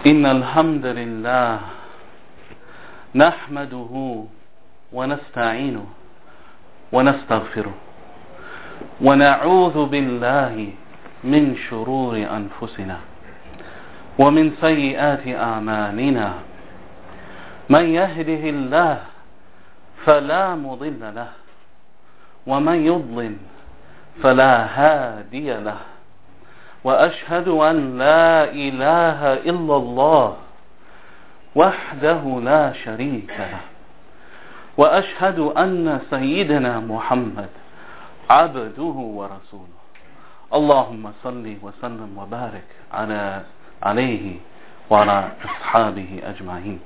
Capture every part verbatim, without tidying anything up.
إن الحمد لله نحمده ونستعينه ونستغفره ونعوذ بالله من شرور أنفسنا ومن سيئات أعمالنا من يهده الله فلا مضل له ومن يضلل فلا هادي له وأشهد أن لا إله إلا الله وحده لا شريك له وأشهد أن سيدنا محمد عبده ورسوله اللهم صل وسلم وبارك على عليه وعلى أصحابه أجمعين.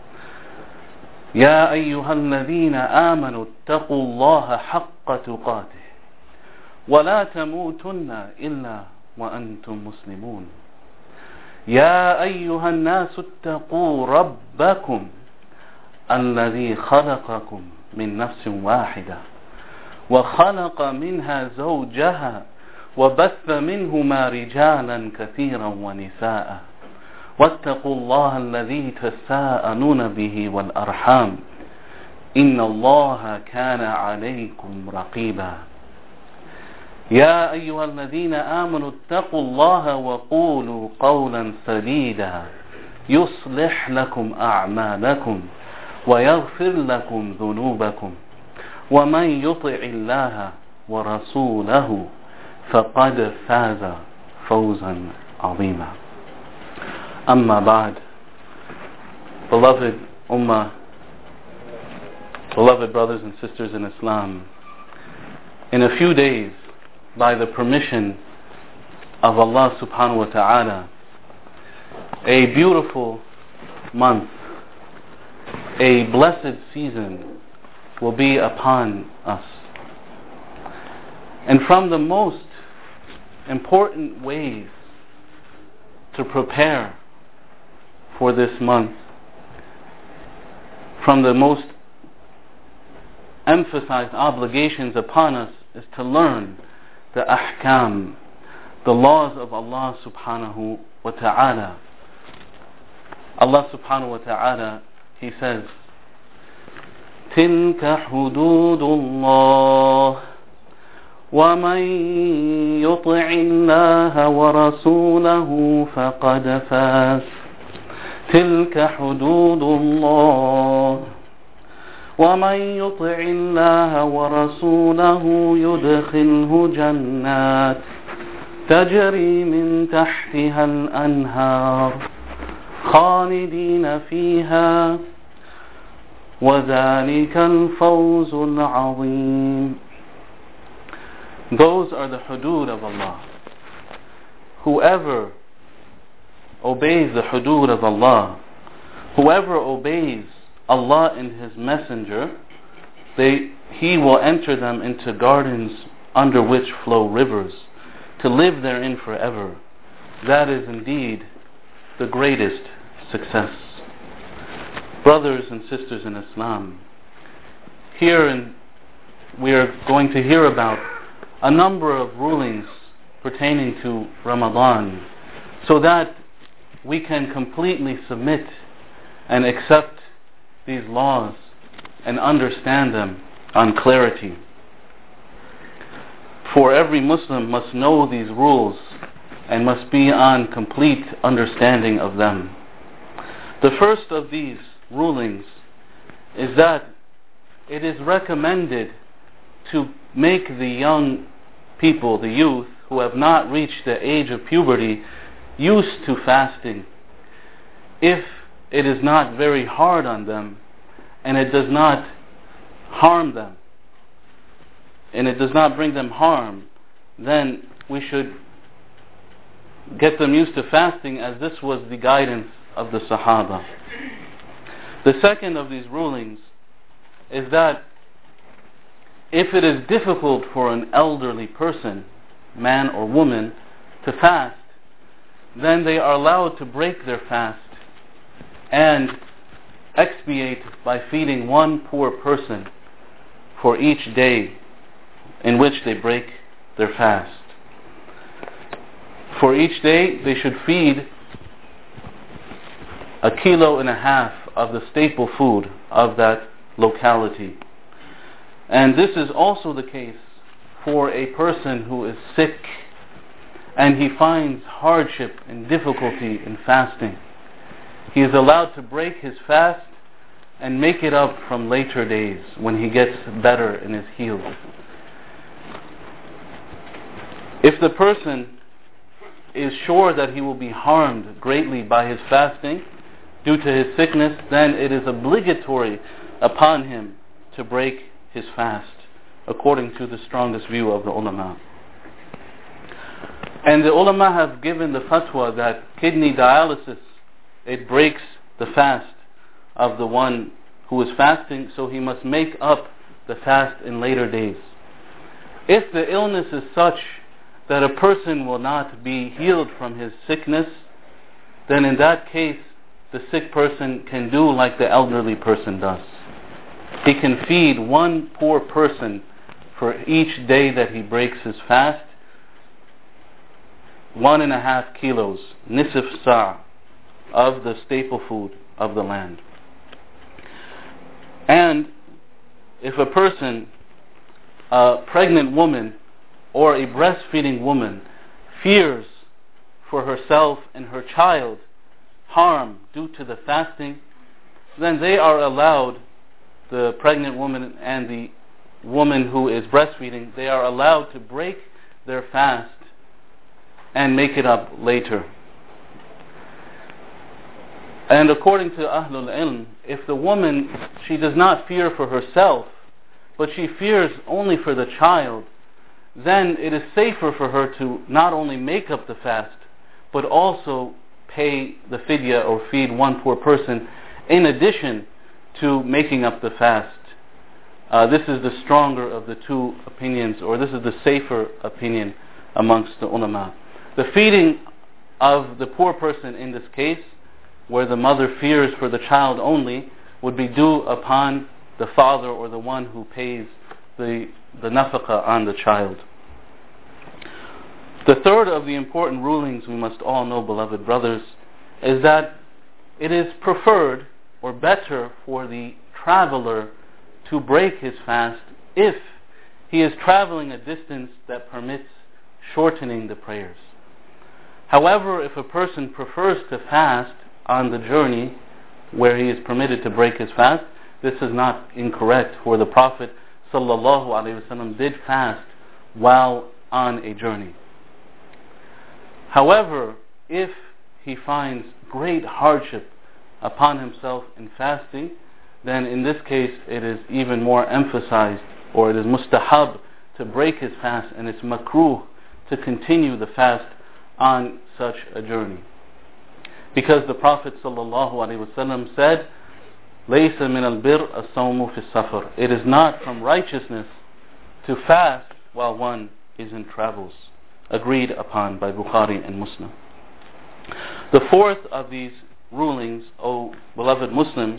يا أيها الذين آمنوا اتقوا الله حق تقاته ولا تموتن إلا وأنتم مسلمون. يا أيها الناس اتقوا ربكم الذي خلقكم من نفس واحدة وخلق منها زوجها وبث منهما رجالا كثيرا ونساء واتقوا الله الذي تساءلون به والأرحام إن الله كان عليكم رقيبا. يا أيها الذين آمنوا اتقوا الله وقولوا قولا سديدا يصلح لكم أعمالكم ويغفر لكم ذنوبكم ومن يطع الله ورسوله فقد فاز فوزا عظيما. أما بعد, beloved Ummah, beloved brothers and sisters in Islam, in a few days, by the permission of Allah subhanahu wa ta'ala, a beautiful month, a blessed season will be upon us. And from the most important ways to prepare for this month, from the most emphasized obligations upon us, is to learn the ahkam, the laws of Allah subhanahu wa ta'ala. Allah subhanahu wa ta'ala, He says, تِلْكَ حُدُودُ اللَّهِ وَمَنْ يُطِعِ اللَّهَ وَرَسُولَهُ فَقَدْ فَازَ. تِلْكَ حُدُودُ اللَّهِ ومن يطع الله ورسوله يدخله جنات تجري من تحتها الأنهار خالدين فيها وذلك الفوز العظيم. Those are the hudud of Allah. Whoever obeys the hudud of Allah, whoever obeys Allah and His Messenger, they, He will enter them into gardens under which flow rivers, to live therein forever. That is indeed the greatest success. Brothers and sisters in Islam, here in, we are going to hear about a number of rulings pertaining to Ramadan, so that we can completely submit and accept these laws and understand them on clarity. For every Muslim must know these rules and must be on complete understanding of them. The first of these rulings is that it is recommended to make the young people, the youth, who have not reached the age of puberty, used to fasting, if it is not very hard on them, and it does not harm them, and it does not bring them harm, then we should get them used to fasting, as this was the guidance of the Sahaba. The second of these rulings is that if it is difficult for an elderly person, man or woman, to fast, then they are allowed to break their fast and expiate by feeding one poor person for each day in which they break their fast. For each day they should feed a kilo and a half of the staple food of that locality. And this is also the case for a person who is sick and he finds hardship and difficulty in fasting. He is allowed to break his fast and make it up from later days when he gets better and is healed. If the person is sure that he will be harmed greatly by his fasting due to his sickness, then it is obligatory upon him to break his fast, according to the strongest view of the ulama. And the ulama have given the fatwa that kidney dialysis, it breaks the fast of the one who is fasting, so he must make up the fast in later days. If the illness is such that a person will not be healed from his sickness, then in that case the sick person can do like the elderly person does. He can feed one poor person for each day that he breaks his fast, one and a half kilos, nisf sa' of the staple food of the land. And if a person, a pregnant woman or a breastfeeding woman, fears for herself and her child harm due to the fasting, then they are allowed, the pregnant woman and the woman who is breastfeeding, they are allowed to break their fast and make it up later. And according to Ahlul Ilm, if the woman, she does not fear for herself, but she fears only for the child, then it is safer for her to not only make up the fast, but also pay the fidya or feed one poor person in addition to making up the fast. Uh, this is the stronger of the two opinions, or this is the safer opinion amongst the ulama. The feeding of the poor person in this case, where the mother fears for the child only, would be due upon the father or the one who pays the, the nafaqah on the child. The third of the important rulings we must all know, beloved brothers, is that it is preferred or better for the traveler to break his fast if he is traveling a distance that permits shortening the prayers. However, if a person prefers to fast on the journey where he is permitted to break his fast, this is not incorrect, for the Prophet sallallahu alaihi wasallam did fast while on a journey. However, if he finds great hardship upon himself in fasting, then in this case it is even more emphasized, or it is mustahab to break his fast, and it's makruh to continue the fast on such a journey. Because the Prophet ﷺ said, لَيْسَ مِنَ الْبِرِّ الصَّوْمُ فِي السَّفَرِ. It is not from righteousness to fast while one is in travels. Agreed upon by Bukhari and Muslim. The fourth of these rulings, O beloved Muslims,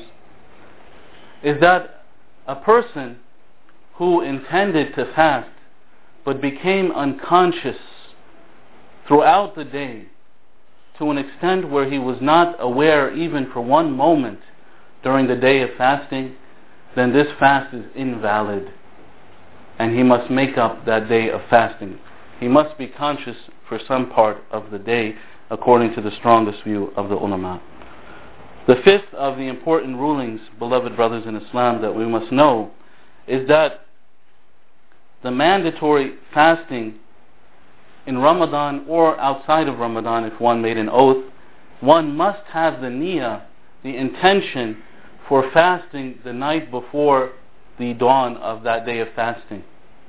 is that a person who intended to fast but became unconscious throughout the day to an extent where he was not aware even for one moment during the day of fasting, then this fast is invalid and he must make up that day of fasting. He must be conscious for some part of the day, according to the strongest view of the ulama. The fifth of the important rulings, beloved brothers in Islam, that we must know is that the mandatory fasting in Ramadan or outside of Ramadan, if one made an oath, one must have the niyyah, the intention for fasting the night before the dawn of that day of fasting.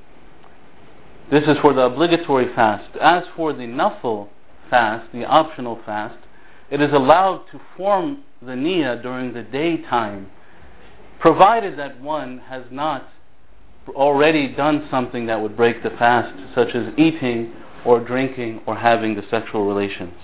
This is for the obligatory fast. As for the nafil fast, the optional fast, it is allowed to form the niyyah during the daytime, provided that one has not already done something that would break the fast, such as eating or drinking or having the sexual relations.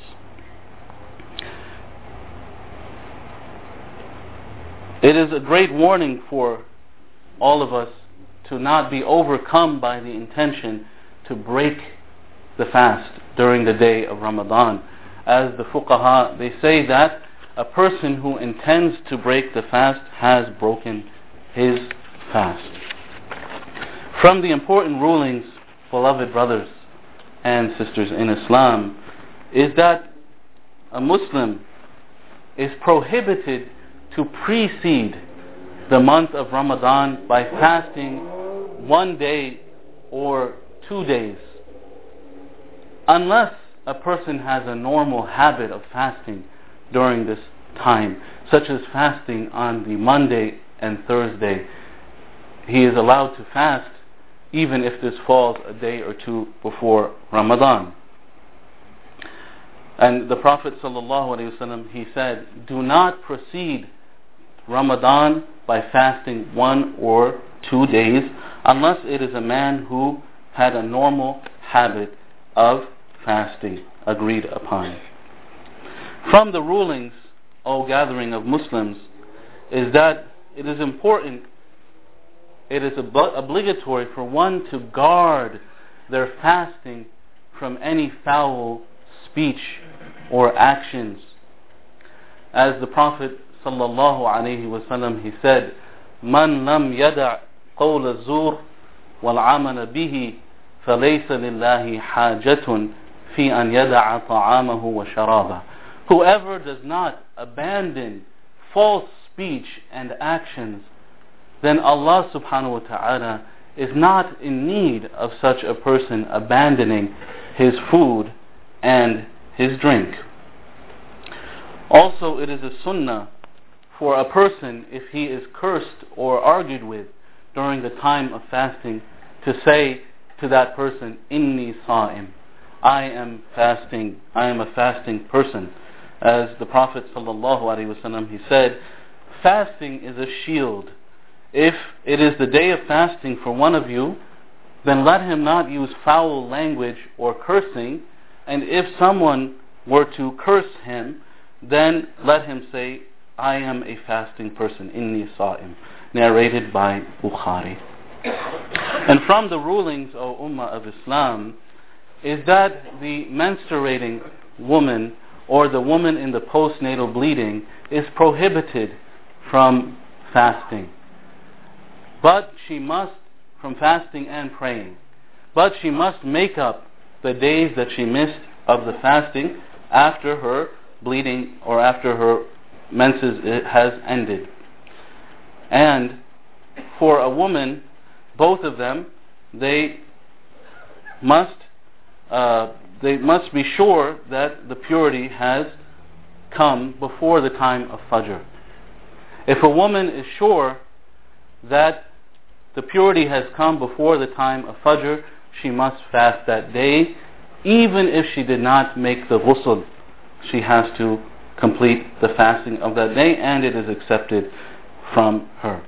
It is a great warning for all of us to not be overcome by the intention to break the fast during the day of Ramadan. As the fuqaha, they say that a person who intends to break the fast has broken his fast. From the important rulings, beloved brothers and sisters in Islam, is that a Muslim is prohibited to precede the month of Ramadan by fasting one day or two days, unless a person has a normal habit of fasting during this time, such as fasting on the Monday and Thursday. He is allowed to fast even if this falls a day or two before Ramadan. And the Prophet ﷺ, he said, do not precede Ramadan by fasting one or two days unless it is a man who had a normal habit of fasting agreed upon. From the rulings, O gathering of Muslims, is that it is important, it is ob- obligatory for one to guard their fasting from any foul speech or actions. As the Prophet sallallahu alaihi wasallam, he said, "Man lam yada' qawl az-zur wal 'amala bihi falaysa lillahi hajatun fi an yada'a ta'amahu wa sharabah." Whoever does not abandon false speech and actions, then Allah subhanahu wa ta'ala is not in need of such a person abandoning his food and his drink. Also, it is a sunnah for a person, if he is cursed or argued with during the time of fasting, to say to that person, "Inni sa'im," I am fasting, I am a fasting person. As the Prophet sallallahu alaihi wasallam, he said, fasting is a shield. If it is the day of fasting for one of you, then let him not use foul language or cursing, and if someone were to curse him, then let him say, I am a fasting person, inni sa'im, narrated by Bukhari. And from the rulings, O Ummah of Islam, is that the menstruating woman or the woman in the postnatal bleeding is prohibited from fasting. But she must, from fasting and praying, but she must make up the days that she missed of the fasting after her bleeding or after her menses has ended. And for a woman, both of them, they must uh, they must be sure that the purity has come before the time of Fajr. If a woman is sure that the purity has come before the time of Fajr, she must fast that day, even if she did not make the ghusl. She has to complete the fasting of that day, and it is accepted from her.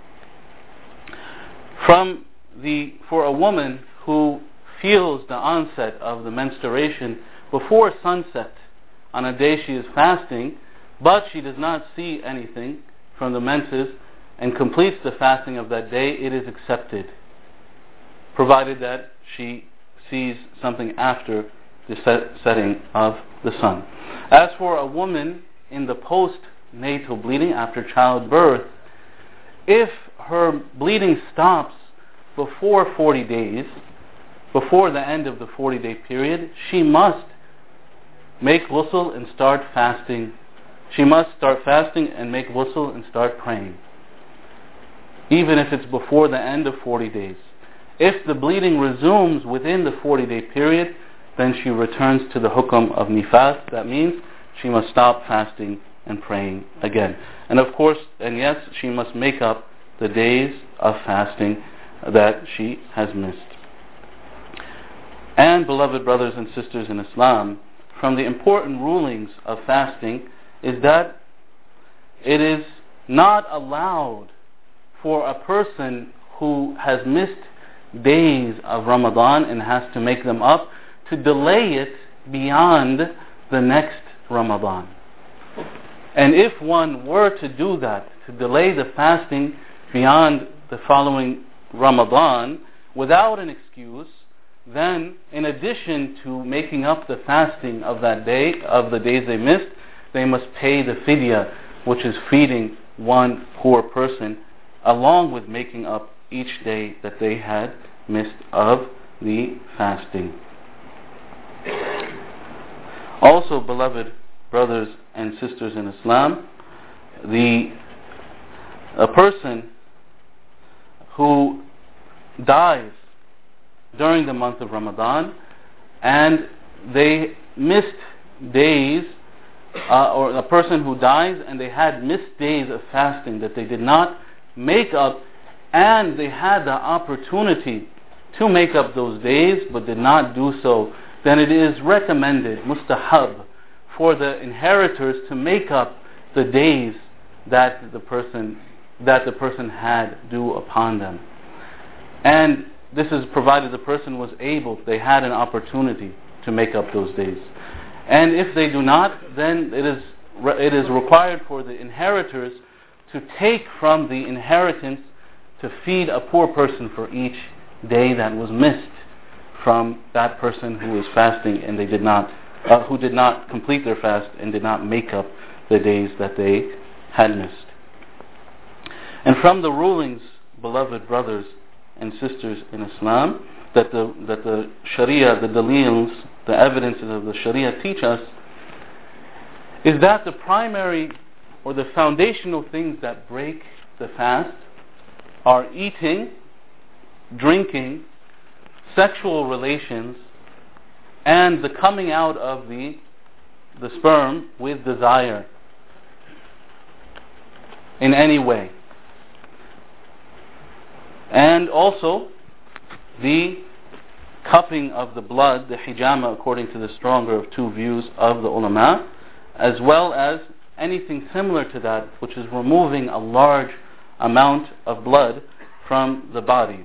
From the for a woman who feels the onset of the menstruation before sunset on a day she is fasting, but she does not see anything from the menses and completes the fasting of that day, it is accepted, provided that she sees something after the set, setting of the sun. As for a woman in the postnatal bleeding after childbirth, if her bleeding stops before forty days, before the end of the forty-day period, she must make ghusl and start fasting. She must start fasting and make ghusl and start praying, even if it's before the end of forty days. If the bleeding resumes within the forty-day period, then she returns to the hukm of nifas. That means she must stop fasting and praying again. And of course, and yes, she must make up the days of fasting that she has missed. And beloved brothers and sisters in Islam, from the important rulings of fasting is that it is not allowed for a person who has missed days of Ramadan and has to make them up to delay it beyond the next Ramadan. And if one were to do that, to delay the fasting beyond the following Ramadan without an excuse, then in addition to making up the fasting of that day, of the days they missed, they must pay the fidya, which is feeding one poor person, along with making up each day that they had missed of the fasting. Also, beloved brothers and sisters in Islam, the a person who dies during the month of Ramadan and they missed days, uh, or a person who dies and they had missed days of fasting that they did not make up, and they had the opportunity to make up those days but did not do so, then it is recommended, mustahab, for the inheritors to make up the days that the person that the person had due upon them. And this is provided the person was able, they had an opportunity to make up those days. And if they do not, then it is it is required for the inheritors to take from the inheritance to feed a poor person for each day that was missed from that person who was fasting and they did not, uh, who did not complete their fast and did not make up the days that they had missed. And from the rulings, beloved brothers and sisters in Islam, that the that the Sharia, the dalils, the evidences of the Sharia teach us, is that the primary or the foundational things that break the fast are eating, drinking, sexual relations, and the coming out of the the sperm with desire in any way. And also the cupping of the blood, the hijama, according to the stronger of two views of the ulama, as well as anything similar to that, which is removing a large amount of blood from the body.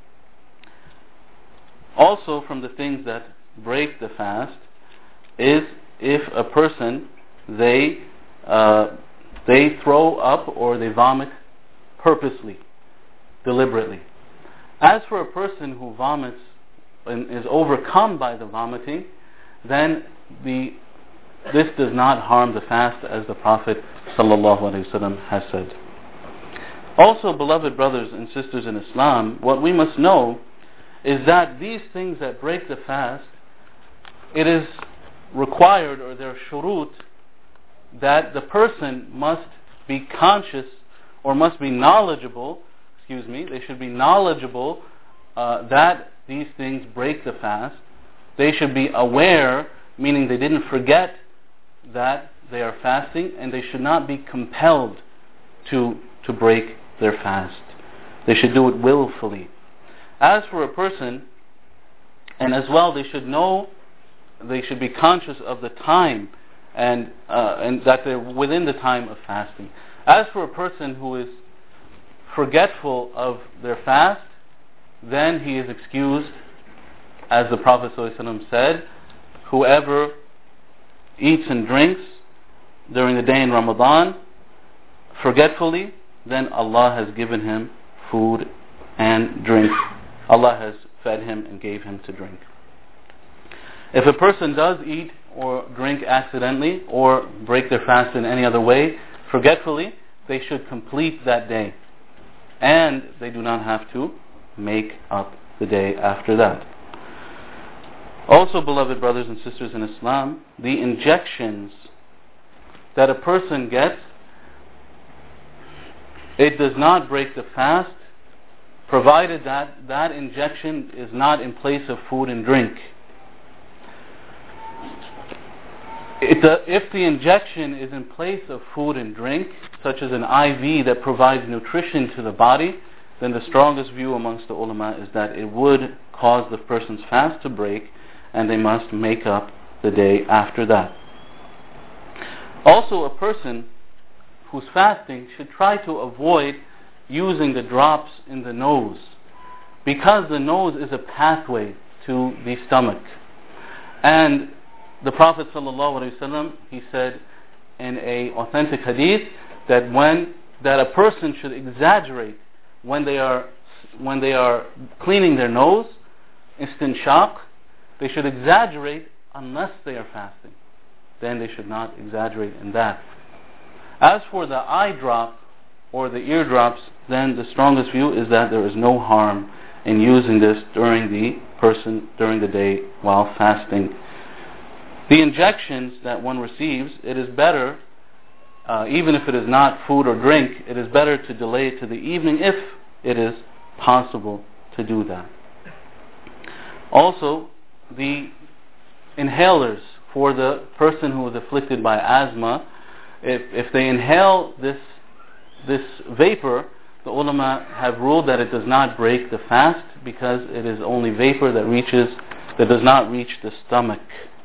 Also, from the things that break the fast is if a person they uh, they throw up or they vomit purposely, deliberately. As for a person who vomits and is overcome by the vomiting, then the this does not harm the fast, as the Prophet ﷺ has said. Also, beloved brothers and sisters in Islam, what we must know is that these things that break the fast, it is required, or there are shurut, that the person must be conscious or must be knowledgeable, excuse me, they should be knowledgeable uh, that these things break the fast. They should be aware, meaning they didn't forget that they are fasting, and they should not be compelled to, to break their fast. They should do it willfully. As for a person, and as well they should know, they should be conscious of the time and uh, and that they're within the time of fasting. As for a person who is forgetful of their fast, then he is excused, as the Prophet ﷺ said, whoever eats and drinks during the day in Ramadan forgetfully, then Allah has given him food and drink. Allah has fed him and gave him to drink. If a person does eat or drink accidentally or break their fast in any other way, forgetfully, they should complete that day. And they do not have to make up the day after that. Also, beloved brothers and sisters in Islam, the injections that a person gets, it does not break the fast, provided that that injection is not in place of food and drink. If the, if the injection is in place of food and drink, such as an I V that provides nutrition to the body, then the strongest view amongst the ulama is that it would cause the person's fast to break, and they must make up the day after that. Also, a person who's fasting should try to avoid using the drops in the nose, because the nose is a pathway to the stomach. And the Prophet ﷺ, he said in a authentic hadith that when that a person should exaggerate when they are when they are cleaning their nose, istinshaq, they should exaggerate unless they are fasting. then they should not exaggerate in that. As for the eye drop or the ear drops, then the strongest view is that there is no harm in using this during the person, during the day while fasting. The injections that one receives, it is better, uh, even if it is not food or drink, it is better to delay it to the evening if it is possible to do that. Also, the inhalers for the person who is afflicted by asthma, if, if they inhale this this vapor, the ulama have ruled that it does not break the fast because it is only vapor that reaches, that does not reach the stomach.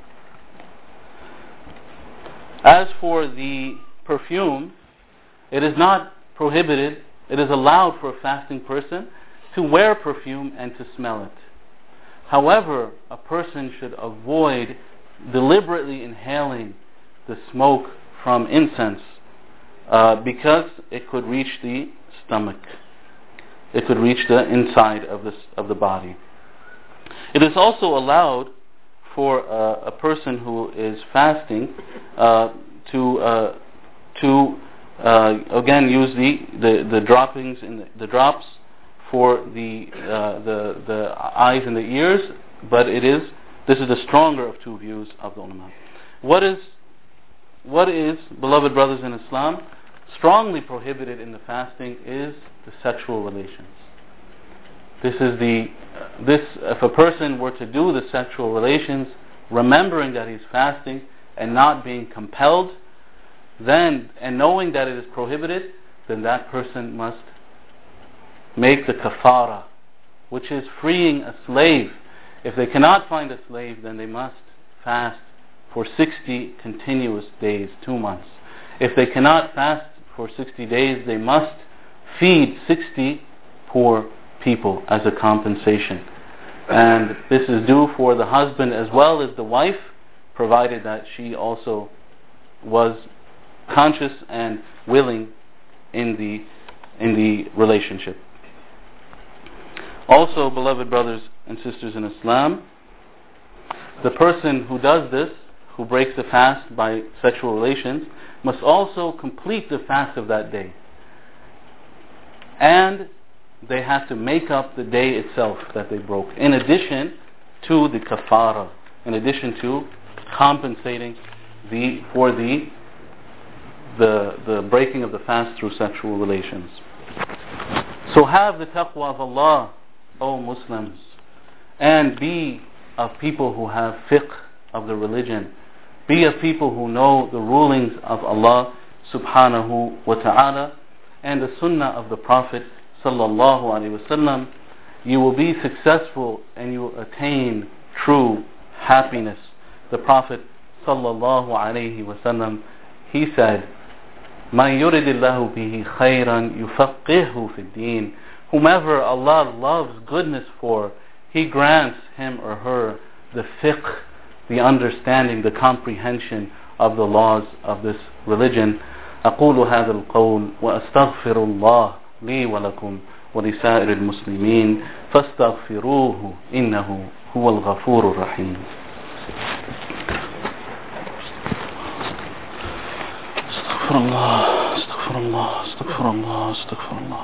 As for the perfume, it is not prohibited, it is allowed for a fasting person to wear perfume and to smell it. However, a person should avoid deliberately inhaling the smoke from incense uh, because it could reach the stomach. It could reach the inside of the, of the body. It is also allowed for uh, a person who is fasting uh, to uh, to uh, again use the, the, the droppings in the, the drops for the uh, the the eyes and the ears, but it is this is the stronger of two views of the ulama. What is what is, beloved brothers in Islam, strongly prohibited in the fasting is the sexual relations. This is the this if a person were to do the sexual relations, remembering that he's fasting and not being compelled, then and knowing that it is prohibited, then that person must make the kafara, which is freeing a slave. If they cannot find a slave, then they must fast for sixty continuous days, two months. If they cannot fast for sixty days, they must feed sixty poor people as a compensation. And this is due for the husband as well as the wife, provided that she also was conscious and willing in the in the relationship. Also, beloved brothers and sisters in Islam, the person who does this, who breaks the fast by sexual relations, must also complete the fast of that day. And they have to make up the day itself that they broke, in addition to the kafara, in addition to compensating the for the the the breaking of the fast through sexual relations. So have the taqwa of Allah, O Muslims, and be of people who have fiqh of the religion. Be of people who know the rulings of Allah subhanahu wa ta'ala and the sunnah of the Prophet sallallahu alaihi wasallam. You will be successful and you will attain true happiness. The Prophet sallallahu alaihi wasallam, he said, "Man yuridillahu bihi khayran yufaqqihhu fid din." Whomever Allah loves goodness for, He grants him or her the fiqh, the understanding, the comprehension of the laws of this religion. أقول هذا القول وأستغفر الله لي ولكم ولسائر المسلمين فاستغفروه إنه هو الغفور الرحيم. استغفر الله استغفر الله استغفر الله استغفر الله.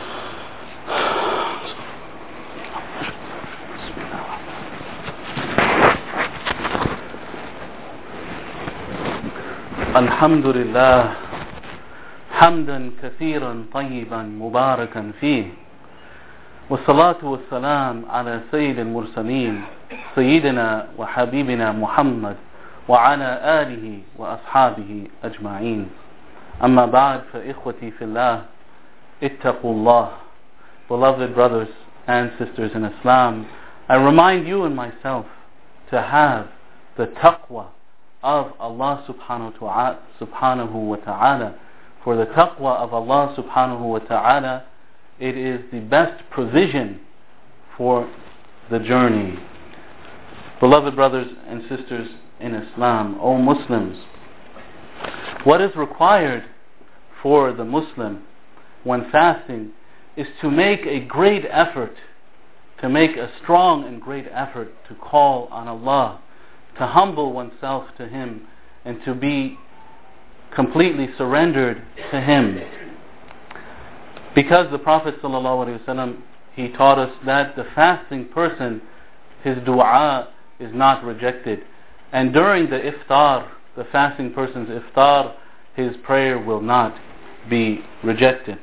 الحمد لله حمدا كثيرا طيبا مباركا فيه، والصلاة والسلام على سيد المرسلين سيدنا وحبيبنا محمد وعلى آله وأصحابه أجمعين. أما بعد فإخوتي في الله اتقوا الله. Beloved brothers and sisters in Islam, I remind you and myself to have the taqwa of Allah subhanahu wa ta'ala. For the taqwa of Allah subhanahu wa ta'ala, it is the best provision for the journey. Beloved brothers and sisters in Islam, O Muslims, what is required for the Muslim when fasting is to make a great effort, to make a strong and great effort to call on Allah, to humble oneself to Him, and to be completely surrendered to Him. Because the Prophet ﷺ, he taught us that the fasting person, his dua is not rejected. And during the iftar, the fasting person's iftar, his prayer will not be rejected.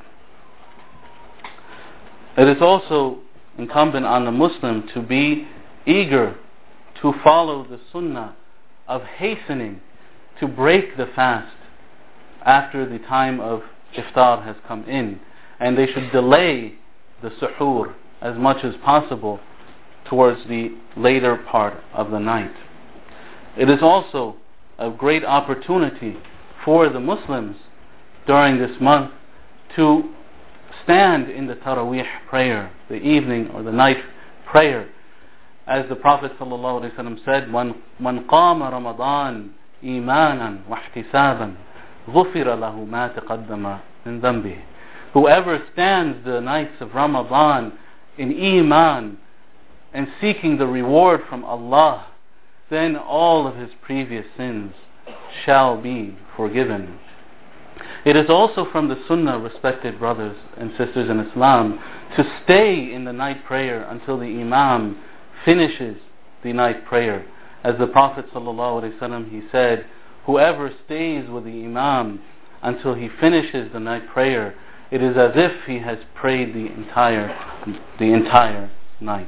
It is also incumbent on the Muslim to be eager to follow the sunnah of hastening to break the fast after the time of iftar has come in, and they should delay the suhoor as much as possible towards the later part of the night. It is also a great opportunity for the Muslims during this month to stand in the Taraweeh prayer, the evening or the night prayer. As the Prophet ﷺ said, "Man qama Ramadan imanan wa ihtisaban, ghufira lahu ma taqaddama min dhanbihi." Whoever stands the nights of Ramadan in iman and seeking the reward from Allah, then all of his previous sins shall be forgiven. It is also from the sunnah, respected brothers and sisters in Islam, to stay in the night prayer until the Imam finishes the night prayer. As the Prophet ﷺ, he said, whoever stays with the Imam until he finishes the night prayer, it is as if he has prayed the entire, the entire night.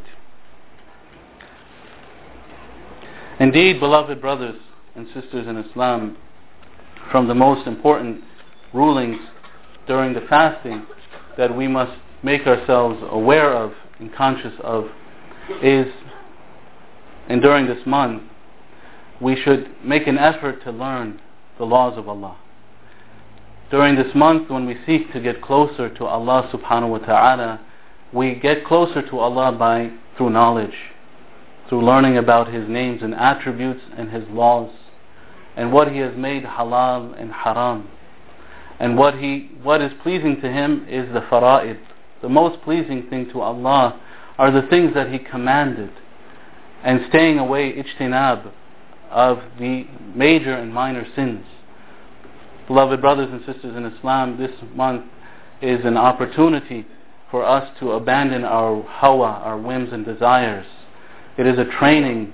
Indeed, beloved brothers and sisters in Islam, from the most important rulings during the fasting that we must make ourselves aware of and conscious of is, and during this month, we should make an effort to learn the laws of Allah. During this month, when we seek to get closer to Allah subhanahu wa ta'ala, we get closer to Allah by through knowledge, through learning about His names and attributes and His laws, and what He has made halal and haram. And what He, what is pleasing to Him is the fara'id. The most pleasing thing to Allah are the things that He commanded, and staying away, ijtinab, of the major and minor sins. Beloved brothers and sisters in Islam, this month is an opportunity for us to abandon our hawa, our whims and desires. It is a training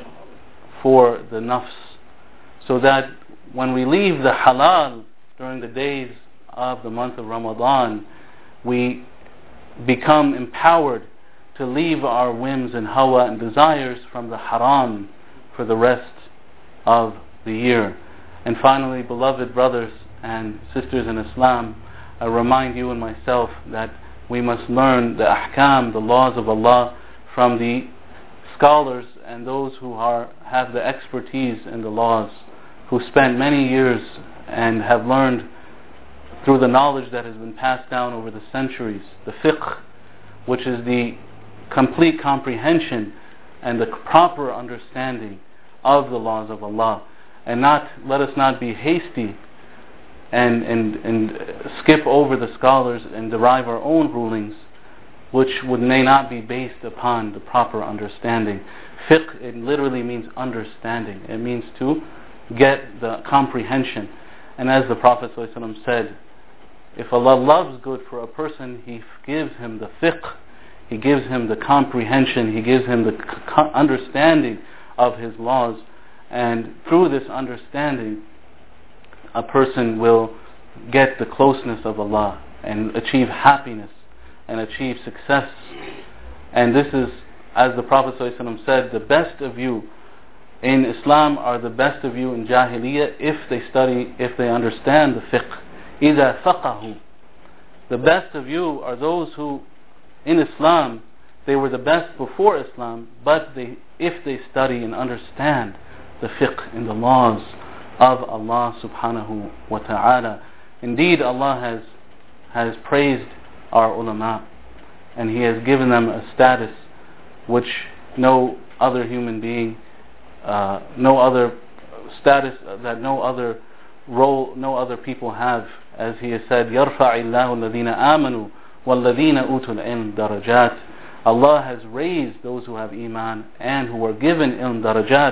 for the nafs, so that when we leave the halal during the days of the month of Ramadan, we become empowered to leave our whims and hawa and desires from the haram for the rest of the year. And finally, beloved brothers and sisters in Islam, I remind you and myself that we must learn the ahkam, the laws of Allah, from the scholars and those who are have the expertise in the laws, who spent many years and have learned through the knowledge that has been passed down over the centuries, the fiqh, which is the complete comprehension and the proper understanding of the laws of Allah. And not let us not be hasty and, and, and skip over the scholars and derive our own rulings, which would may not be based upon the proper understanding. Fiqh, it literally means understanding. It means to get the comprehension. And as the Prophet ﷺ said, if Allah loves good for a person, He gives him the fiqh, He gives him the comprehension, He gives him the co- understanding of His laws. And through this understanding, a person will get the closeness of Allah and achieve happiness and achieve success. And this is, as the Prophet ﷺ said, the best of you in Islam are the best of you in Jahiliyyah if they study, if they understand the fiqh. إِذَا فَقَهُ. The best of you are those who, in Islam, they were the best before Islam, but they, if they study and understand the fiqh and the laws of Allah subhanahu wa ta'ala. Indeed, Allah has has praised our ulama, and He has given them a status which no other human being, uh, no other status that no other role, no other people have. As He has said, يَرْفَعِ اللَّهُ الَّذِينَ آمَنُوا وَالَّذِينَ أُوتُوا الْعِلْمَ دَرَجَاتٍ. Allah has raised those who have iman and who are given ilm darajat.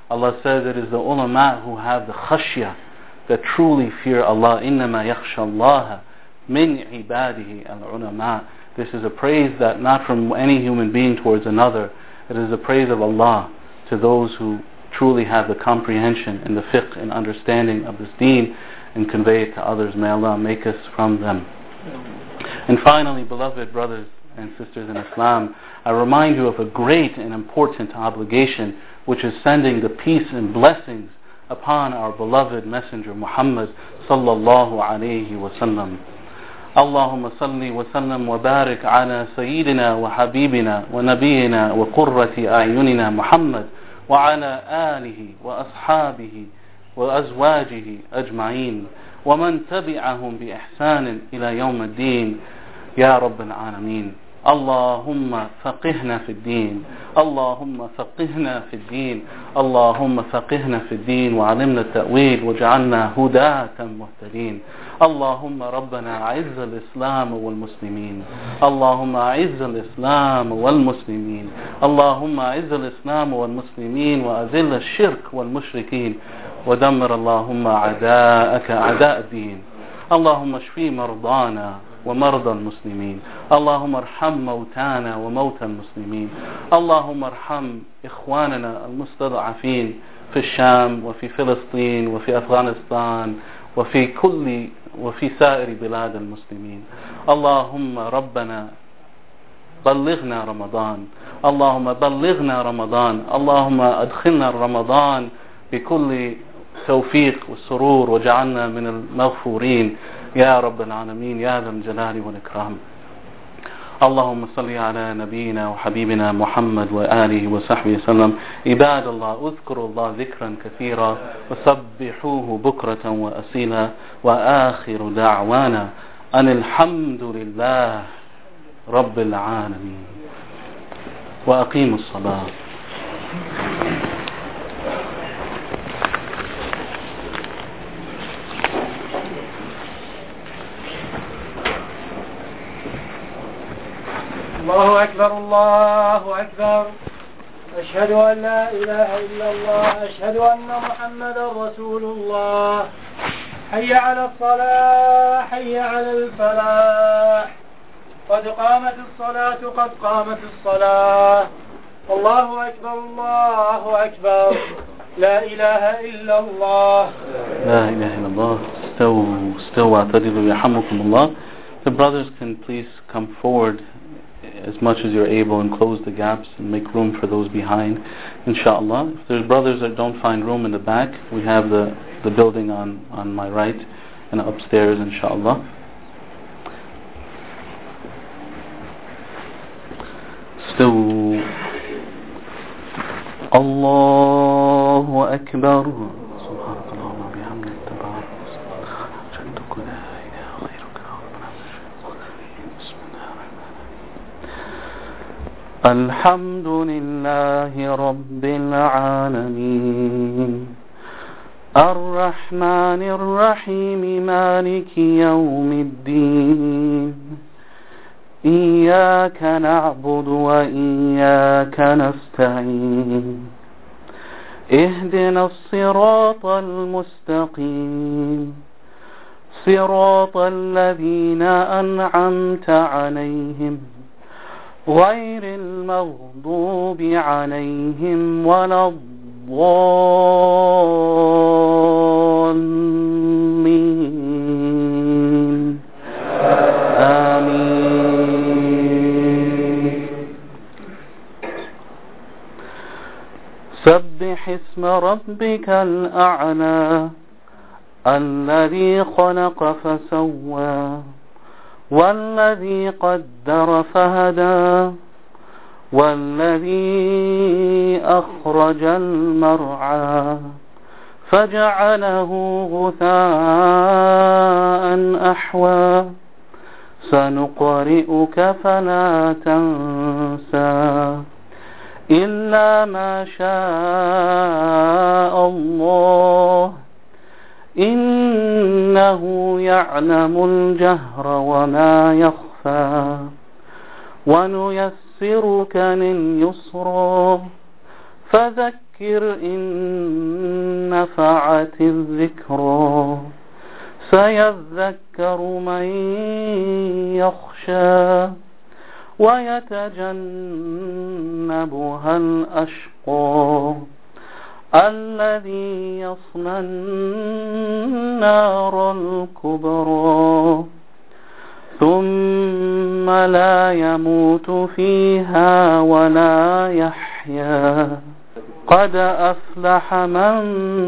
Allah says it is the ulama who have the khashya, that truly fear Allah. إِنَّمَا يَخْشَى اللَّهَ مِنْ عِبَادِهِ الْعُلَمَاء. This is a praise that not from any human being towards another. It is a praise of Allah to those who truly have the comprehension and the fiqh and understanding of this deen and convey it to others. May Allah make us from them. And finally, beloved brothers and sisters in Islam, I remind you of a great and important obligation, which is sending the peace and blessings upon our beloved Messenger Muhammad sallallahu alayhi wa sallam. اللهم صل وسلم وبارك على سيدنا وحبيبنا ونبينا وقرة أعيننا محمد وعلى آله وأصحابه وأزواجه أجمعين ومن تبعهم بإحسان إلى يوم الدين يا رب العالمين. اللهم فقهنا في الدين اللهم فقهنا في الدين اللهم فقهنا في الدين وعلمنا التأويل وجعلنا هداة مهتدين. اللهم ربنا أعز الإسلام والمسلمين اللهم أعز الإسلام والمسلمين اللهم أعز الإسلام والمسلمين وأذل الشرك والمشركين ودمر اللهم أعداءك أعداء الدين. اللهم اشفي مرضانا ومرضى المسلمين. اللهم ارحم موتانا وموتى المسلمين. اللهم ارحم إخواننا المستضعفين في الشام وفي فلسطين وفي أفغانستان وفي كل وفي سائر بلاد المسلمين. اللهم ربنا بلغنا رمضان اللهم بلغنا رمضان اللهم أدخلنا رمضان بكل توفيق والسرور وجعلنا من المغفورين يا رب العالمين يا ذا الجلال والإكرام. اللهم صل على نبينا وحبيبنا محمد وآله وصحبه وسلم. عباد الله اذكروا الله ذكرا كثيرا وسبحوه بكرة وأصيلا وآخر دعوانا أن الحمد لله رب العالمين. وأقيموا الصلاة. الله أكبر الله أكبر. أشهد أن لا إله إلا الله أشهد أن محمدا رسول الله. حي على الصلاة حي على الفلاح قد قامت الصلاة قد قامت الصلاة. الله أكبر الله أكبر. لا إله إلا الله لا إله إلا الله. استووا استووا اعتدلوا يرحمكم الله. The brothers can please come forward as much as you're able and close the gaps and make room for those behind, inshallah. If there's brothers that don't find room in the back, we have the, the building on, on my right and upstairs, inshallah. So, Allahu Akbar. الحمد لله رب العالمين الرحمن الرحيم مالك يوم الدين إياك نعبد وإياك نستعين اهدنا الصراط المستقيم صراط الذين أنعمت عليهم غير المغضوب عليهم ولا الضالين آمين. سبح اسم ربك الأعلى الذي خلق فسوى والذي قدر فهدى والذي أخرج المرعى فجعله غثاء أحوى سنقرئك فلا تنسى إلا ما شاء الله إنه يعلم الجهر وما يخفى ونيسرك لليسرى فذكر فذكر إن نفعت الذكرى سيذكر من يخشى ويتجنبها الأشقى الذي يصلى النار الكبرى ثم لا يموت فيها ولا يحيا قد أفلح من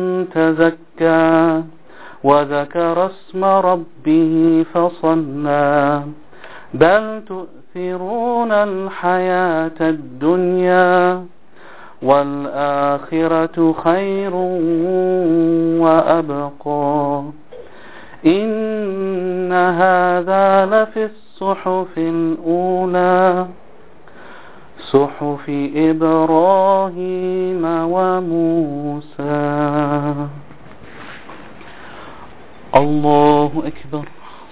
تزكى وذكر اسم ربه فصلى بل تؤثرون الحياة الدنيا والآخرة خير وأبقى إن هذا لفي الصحف الأولى صحف إبراهيم وموسى. الله أكبر.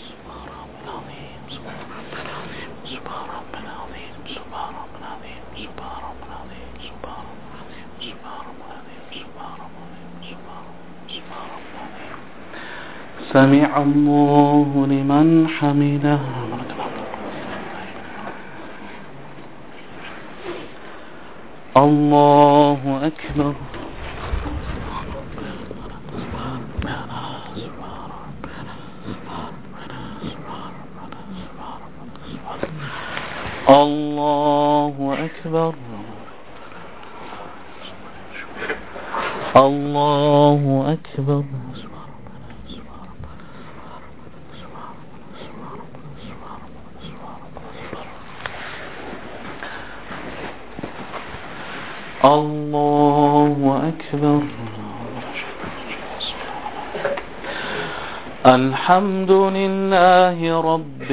سمع الله لمن حمده. الله أكبر. الله أكبر. الله أكبر. الله أكبر. الحمد لله رب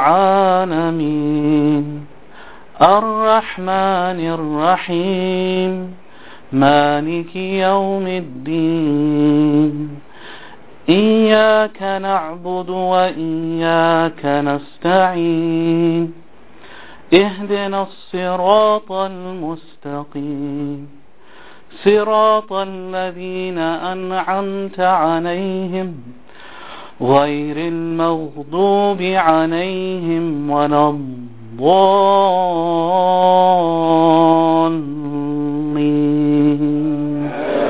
العالمين الرحمن الرحيم مالك يوم الدين إياك نعبد وإياك نستعين اهدنا الصراط المستقيم صراط الذين أنعمت عليهم غير المغضوب عليهم ولا الضالين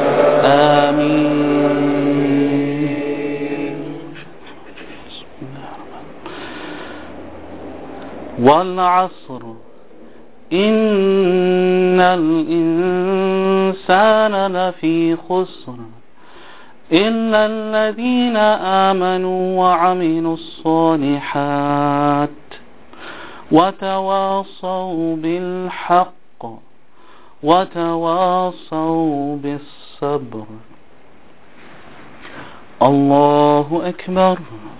آمين. والعصر إن الإنسان لفي خسر إلا الذين آمنوا وعملوا الصالحات وتواصوا بالحق وتواصوا بالصبر. الله أكبر.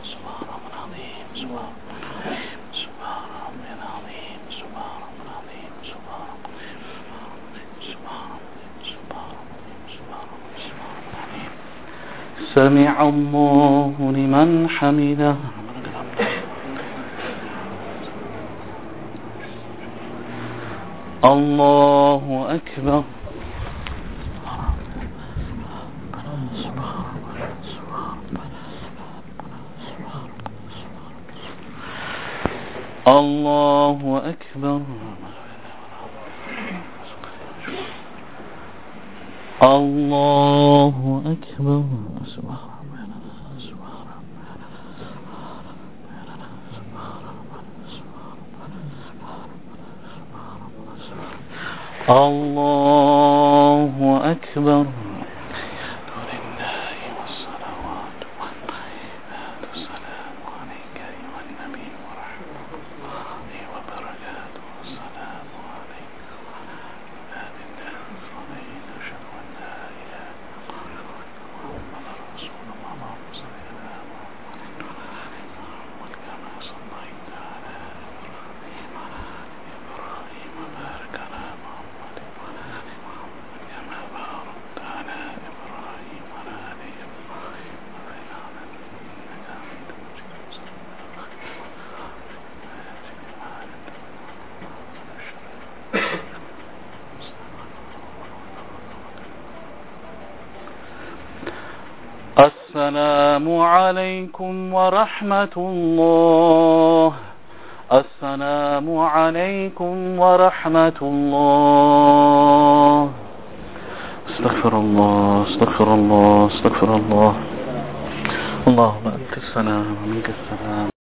سمع الله لمن حمده. الله أكبر. الله أكبر. الله أكبر. الله أكبر. ولله والصلوات والطيبات. السلام عليك أيها النبي ورحمة الله وبركاته. السلام عليك وعلى عباد الله الصالحين. أشهد أن لا إله إلا الله محمد رسول الله. اللهم صل على محمد وعلى كما صليت على إبراهيم وعلى إبراهيم وبارك على محمد وعلى آل محمد كما باركت على السلام عليكم ورحمة الله. السلام عليكم ورحمة الله. استغفر الله استغفر الله استغفر الله. اللهم أنت السلام ومنك السلام.